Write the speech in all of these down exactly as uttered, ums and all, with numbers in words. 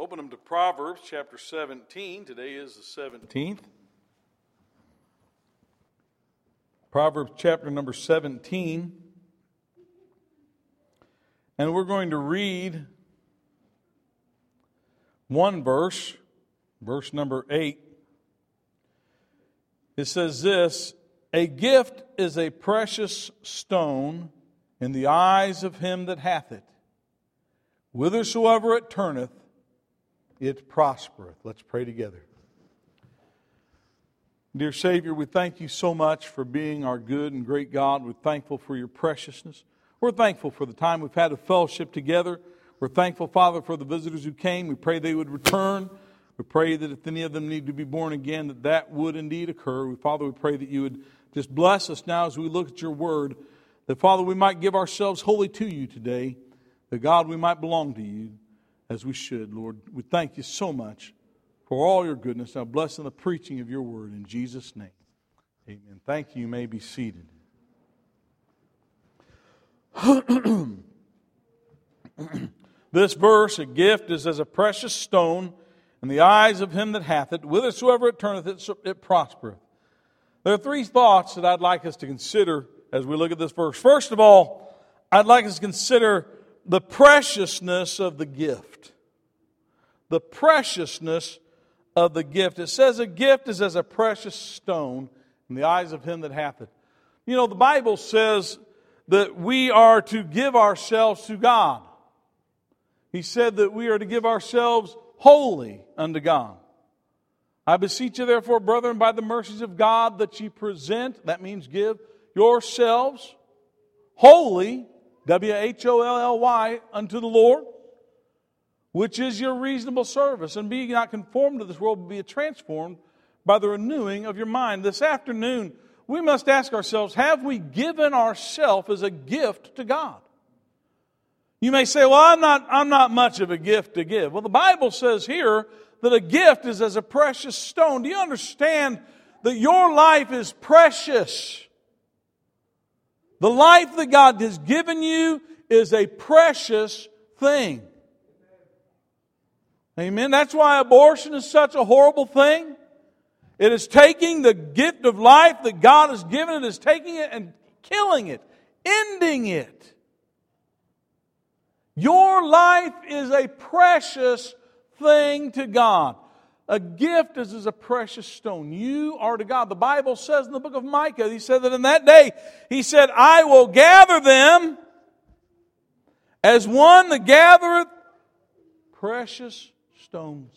Open them to Proverbs chapter seventeen. Today is the seventeenth. Proverbs chapter number seventeen. And we're going to read one verse, verse number eight. It says this: a gift is a precious stone in the eyes of him that hath it. Whithersoever it turneth, it prospereth. Let's pray together. Dear Savior, we thank you so much for being our good and great God. We're thankful for your preciousness. We're thankful for the time we've had of fellowship together. We're thankful, Father, for the visitors who came. We pray they would return. We pray that if any of them need to be born again, that that would indeed occur. Father, we pray that you would just bless us now as we look at your word. That, Father, we might give ourselves wholly to you today. That, God, we might belong to you as we should, Lord. We thank you so much for all your goodness. Now bless in the preaching of your word in Jesus' name. Amen. Thank you. You may be seated. This verse, a gift is as a precious stone in the eyes of him that hath it. Whithersoever it turneth, it, it prospereth. There are three thoughts that I'd like us to consider as we look at this verse. First of all, I'd like us to consider the preciousness of the gift. The preciousness of the gift. It says a gift is as a precious stone in the eyes of him that hath it. You know, the Bible says that we are to give ourselves to God. He said that we are to give ourselves wholly unto God. I beseech you therefore, brethren, by the mercies of God, that ye present, that means give, yourselves wholly, W H O L L Y, unto the Lord, which is your reasonable service. And be not conformed to this world, but be transformed by the renewing of your mind. This afternoon, we must ask ourselves, have we given ourselves as a gift to God? You may say, well, I'm not, I'm not much of a gift to give. Well, the Bible says here that a gift is as a precious stone. Do you understand that your life is precious? The life that God has given you is a precious thing. Amen. That's why abortion is such a horrible thing. It is taking the gift of life that God has given, it is taking it and killing it, ending it. Your life is a precious thing to God. A gift is as a precious stone. You are to God. The Bible says in the book of Micah, he said that in that day, he said, I will gather them as one that gathereth precious stones.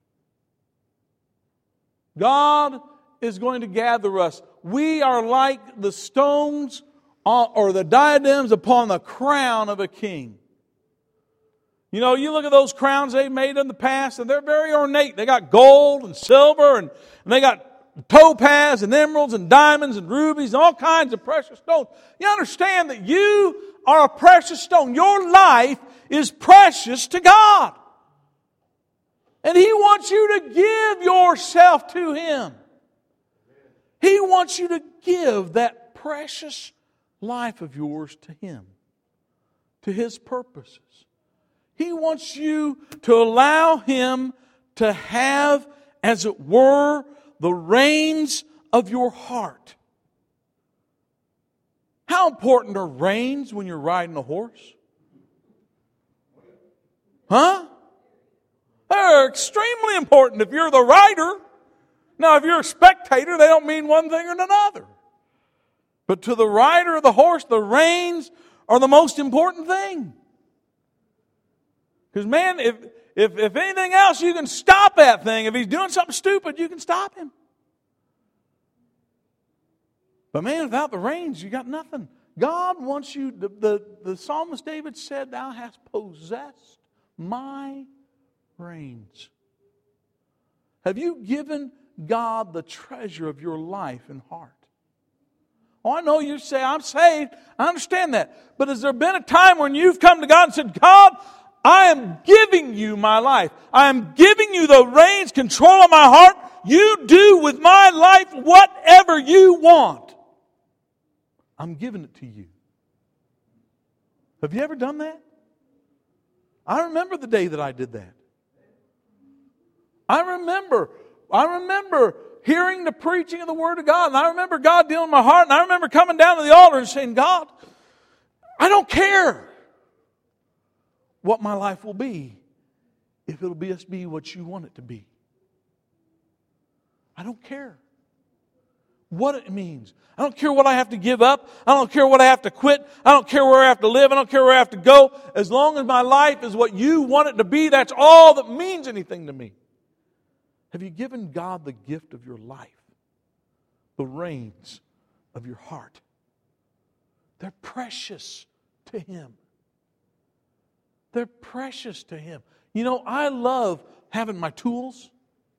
God is going to gather us. We are like the stones or the diadems upon the crown of a king. You know, you look at those crowns they've made in the past, and they're very ornate. They got gold and silver, and, and they got topaz and emeralds and diamonds and rubies and all kinds of precious stones. You understand that you are a precious stone. Your life is precious to God. And He wants you to give yourself to Him. He wants you to give that precious life of yours to Him, to His purposes. He wants you to allow Him to have, as it were, the reins of your heart. How important are reins when you're riding a horse? Huh? They're extremely important if you're the rider. Now, if you're a spectator, they don't mean one thing or another. But to the rider of the horse, the reins are the most important thing. Because, man, if, if, if anything else, you can stop that thing. If he's doing something stupid, you can stop him. But, man, without the reins, you got nothing. God wants you, the, the, the psalmist David said, thou hast possessed my reins. Have you given God the treasure of your life and heart? Oh, I know you say, I'm saved. I understand that. But has there been a time when you've come to God and said, God, I am giving you my life. I am giving you the reins, control of my heart. You do with my life whatever you want. I'm giving it to you. Have you ever done that? I remember the day that I did that. I remember, I remember hearing the preaching of the Word of God. And I remember God dealing with my heart. And I remember coming down to the altar and saying, God, I don't care what my life will be if it'll just be what you want it to be. I don't care what it means. I don't care what I have to give up. I don't care what I have to quit. I don't care where I have to live. I don't care where I have to go. As long as my life is what you want it to be, that's all that means anything to me. Have you given God the gift of your life? The reins of your heart? They're precious to Him. They're precious to Him. You know, I love having my tools.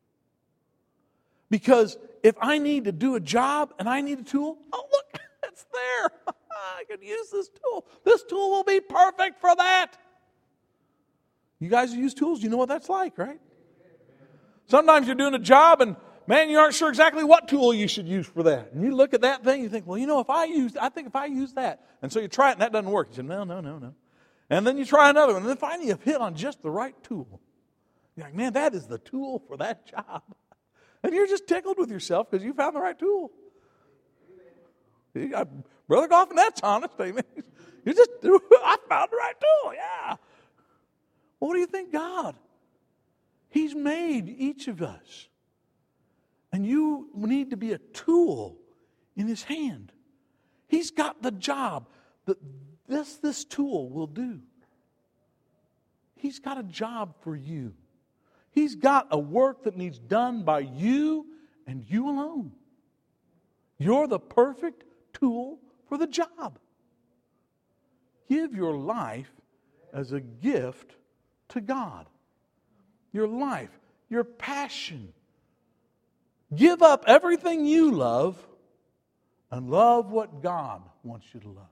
Because if I need to do a job and I need a tool, oh look, it's there. I can use this tool. This tool will be perfect for that. You guys who use tools, you know what that's like, right? Sometimes you're doing a job and, man, you aren't sure exactly what tool you should use for that. And you look at that thing, you think, well, you know, if I use, I think if I use that. And so you try it and that doesn't work. You say, no, no, no, no. And then you try another one. And then finally you've hit on just the right tool. You're like, man, that is the tool for that job. And you're just tickled with yourself because you found the right tool. You got, Brother Goffin, that's honest, amen. You just, I found the right tool, yeah. Well, what do you think, God? He's made each of us. And you need to be a tool in His hand. He's got the job that this, this tool will do. He's got a job for you. He's got a work that needs done by you and you alone. You're the perfect tool for the job. Give your life as a gift to God. Your life, your passion. Give up everything you love and love what God wants you to love.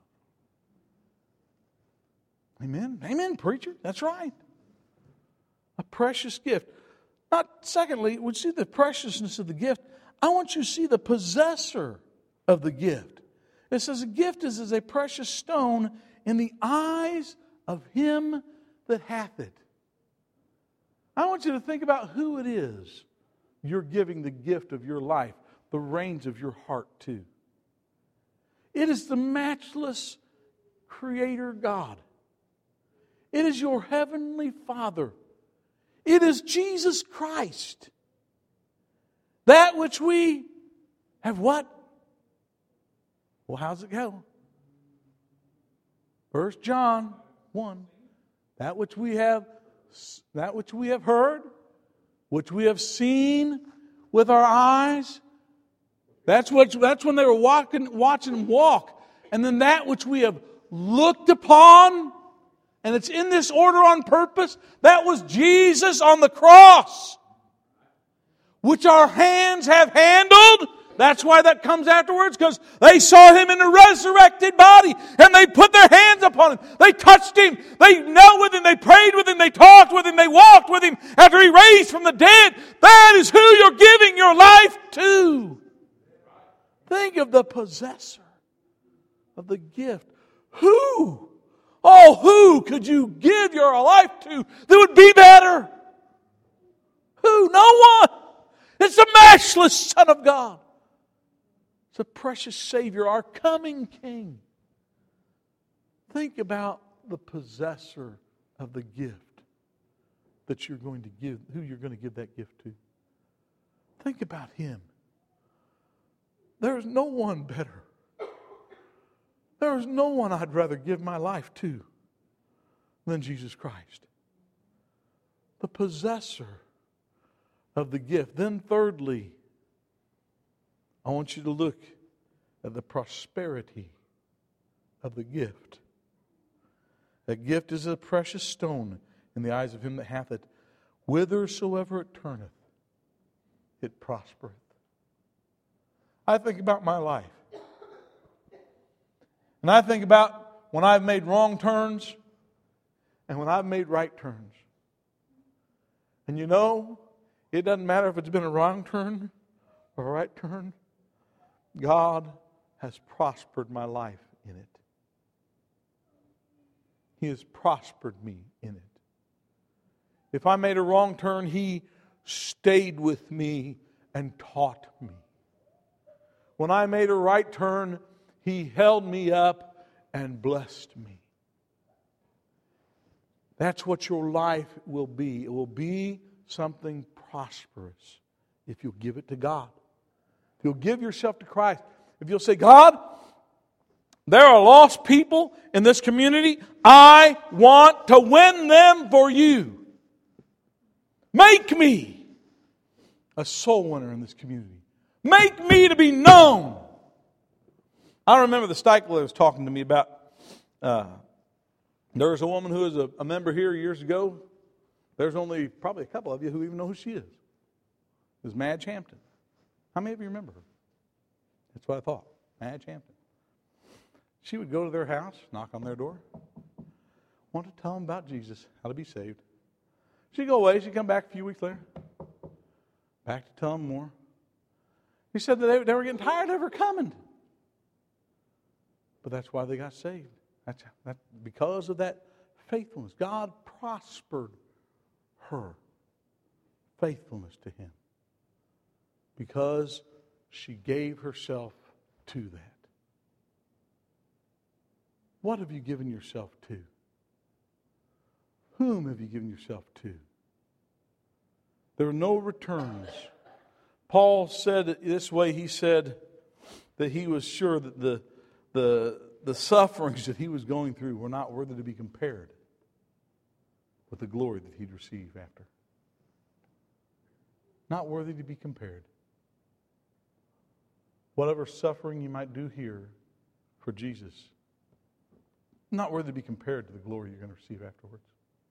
Amen? Amen, preacher. That's right. A precious gift. Not secondly, would see the preciousness of the gift. I want you to see the possessor of the gift. It says a gift is as a precious stone in the eyes of him that hath it. I want you to think about who it is you're giving the gift of your life, the reins of your heart to. It is the matchless Creator God. It is your Heavenly Father. It is Jesus Christ. That which we have what? Well, how's it go? First John one. That which we have, that which we have heard, which we have seen with our eyes. That's what. That's when they were walking, watching him walk. And then that which we have looked upon. And it's in this order on purpose. That was Jesus on the cross, which our hands have handled. That's why that comes afterwards, because they saw Him in a resurrected body, and they put their hands upon Him. They touched Him. They knelt with Him. They prayed with Him. They talked with Him. They walked with Him after He raised from the dead. That is who you're giving your life to. Think of the possessor of the gift. Who? Oh, who could you give your life to that would be better? Who? No one. It's the matchless Son of God. It's a precious Savior, our coming King. Think about the possessor of the gift that you're going to give, who you're going to give that gift to. Think about Him. There is no one better. There is no one I'd rather give my life to than Jesus Christ. The possessor of the gift. Then thirdly, I want you to look at the prosperity of the gift. That gift is a precious stone in the eyes of him that hath it. Whithersoever it turneth, it prospereth. I think about my life. And I think about when I've made wrong turns and when I've made right turns. And you know, it doesn't matter if it's been a wrong turn or a right turn. God has prospered my life in it. He has prospered me in it. If I made a wrong turn, He stayed with me and taught me. When I made a right turn, He held me up and blessed me. That's what your life will be. It will be something prosperous if you'll give it to God. If you'll give yourself to Christ. If you'll say, God, there are lost people in this community. I want to win them for You. Make me a soul winner in this community. Make me to be known. I remember the Steichler was talking to me about, uh, there was a woman who was a, a member here years ago. There's only probably a couple of you who even know who she is. It was Madge Hampton. How many of you remember her? That's what I thought. Madge Hampton. She would go to their house, knock on their door, want to tell them about Jesus, how to be saved. She'd go away. She'd come back a few weeks later, back to tell them more. He said that they, they were getting tired of her coming. But that's why they got saved. That's, that's because of that faithfulness. God prospered her faithfulness to Him because she gave herself to that. What have you given yourself to? Whom have you given yourself to? There are no returns. Paul said it this way. He said that he was sure that the, the, the sufferings that he was going through were not worthy to be compared with the glory that he'd receive after. Not worthy to be compared. Whatever suffering you might do here for Jesus, not worthy to be compared to the glory you're going to receive afterwards.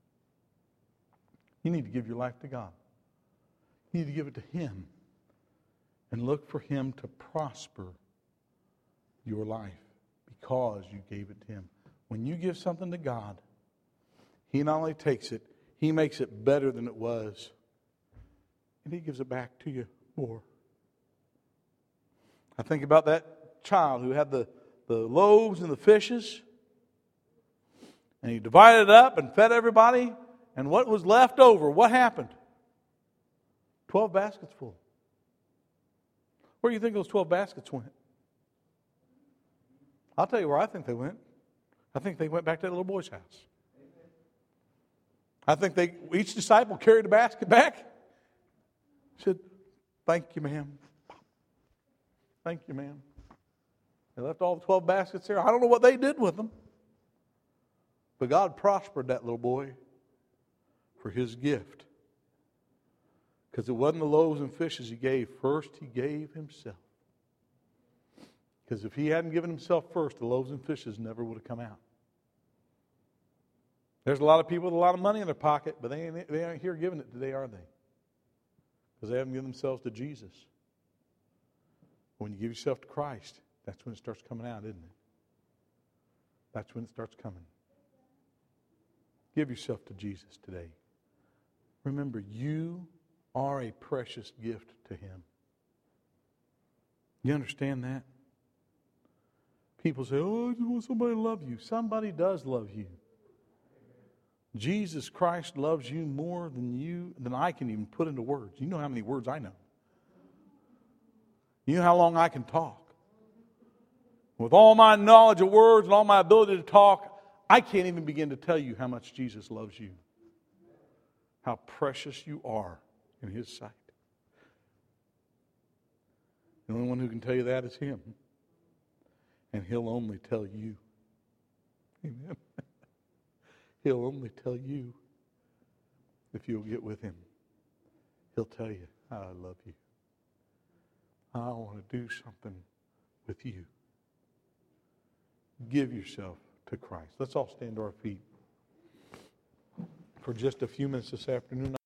You need to give your life to God. You need to give it to Him. And look for Him to prosper your life because you gave it to Him. When you give something to God, He not only takes it, He makes it better than it was. And He gives it back to you more. I think about that child who had the, the loaves and the fishes. And he divided it up and fed everybody. And what was left over, what happened? Twelve baskets full. Where do you think those twelve baskets went? I'll tell you where I think they went. I think they went back to that little boy's house. I think they each disciple carried a basket back. Said, "Thank you, ma'am. Thank you, ma'am." They left all the twelve baskets there. I don't know what they did with them. But God prospered that little boy for his gift. Because it wasn't the loaves and fishes he gave. First, he gave himself. Because if he hadn't given himself first, the loaves and fishes never would have come out. There's a lot of people with a lot of money in their pocket, but they ain't, they aren't here giving it today, are they? Because they haven't given themselves to Jesus. When you give yourself to Christ, that's when it starts coming out, isn't it? That's when it starts coming. Give yourself to Jesus today. Remember, you are a precious gift to Him. You understand that? People say, "Oh, I just want somebody to love you." Somebody does love you. Jesus Christ loves you more than you than I can even put into words. You know how many words I know. You know how long I can talk. With all my knowledge of words and all my ability to talk, I can't even begin to tell you how much Jesus loves you. How precious you are in His sight. The only one who can tell you that is Him. And He'll only tell you. Amen. He'll only tell you if you'll get with Him. He'll tell you how I love you. I want to do something with you. Give yourself to Christ. Let's all stand to our feet for just a few minutes this afternoon.